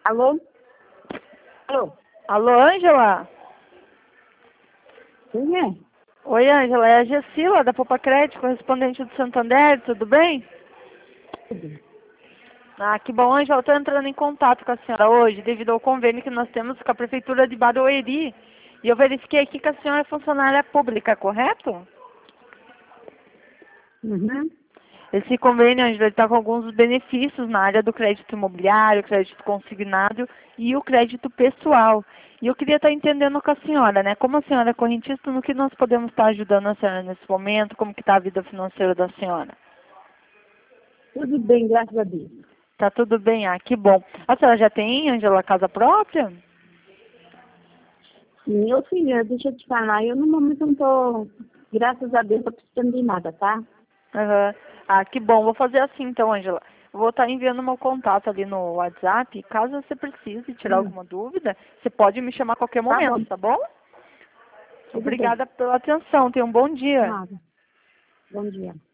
Alô? Alô? Alô, Ângela? Quem é? Oi, Ângela, é a Gessila, da Poupa Crédito, correspondente do Santander, tudo bem? Tudo. Ah, que bom, Ângela, estou entrando em contato com a senhora hoje, devido ao convênio que nós temos com a Prefeitura de Barueri. E eu verifiquei aqui que a senhora é funcionária pública, correto? Uhum. Esse convênio, Ângela, está com alguns benefícios na área do crédito imobiliário, crédito consignado e o crédito pessoal. E eu queria estar entendendo com a senhora, né? Como a senhora é correntista, no que nós podemos estar ajudando a senhora nesse momento, como que está a vida financeira da senhora? Tudo bem, graças a Deus. Tá tudo bem? Ah, que bom. A senhora já tem, Ângela, casa própria? Meu filho, deixa eu te falar, eu no momento não tô, graças a Deus, tô precisando de nada, tá? Aham. Ah, que bom. Vou fazer assim então, Ângela. Vou estar enviando meu contato ali no WhatsApp. Caso você precise tirar Hum. alguma dúvida, você pode me chamar a qualquer Tá momento, bom, tá bom? tudo bem. Obrigada pela atenção. Tenha um bom dia. Nada. Bom dia.